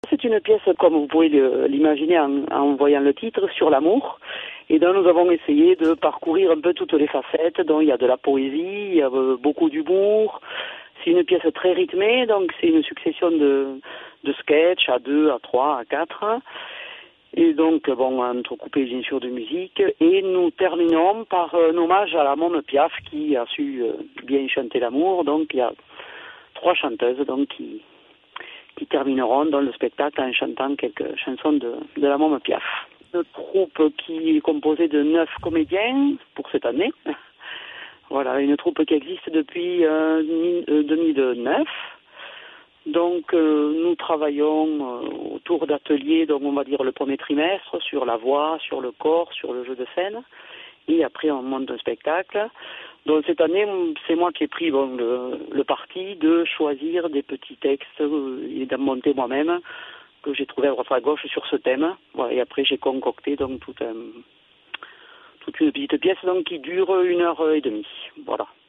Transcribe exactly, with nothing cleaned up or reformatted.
C'est une pièce, comme vous pouvez l'imaginer en, en voyant le titre, sur l'amour. Et donc nous avons essayé de parcourir un peu toutes les facettes. Donc il y a de la poésie, il y a beaucoup d'humour. C'est une pièce très rythmée, donc c'est une succession de, de sketchs à deux, à trois, à quatre. Et donc, bon, entrecoupé bien sûr de musique. Et nous terminons par un hommage à la Môme Piaf qui a su bien chanter l'amour. Donc il y a trois chanteuses donc, qui... qui termineront dans le spectacle en chantant quelques chansons de, de la Môme Piaf. Une troupe qui est composée de neuf comédiens pour cette année. Voilà, une troupe qui existe depuis euh, deux mille neuf. Donc euh, nous travaillons euh, autour d'ateliers, donc on va dire le premier trimestre, sur la voix, sur le corps, sur le jeu de scène. Et après on monte un spectacle. Donc cette année, c'est moi qui ai pris bon, le, le parti de choisir des petits textes euh, et d'en monter moi-même, que j'ai trouvé à droite à gauche sur ce thème. Voilà, et après j'ai concocté donc tout un, toute une petite pièce donc, qui dure une heure et demie. Voilà.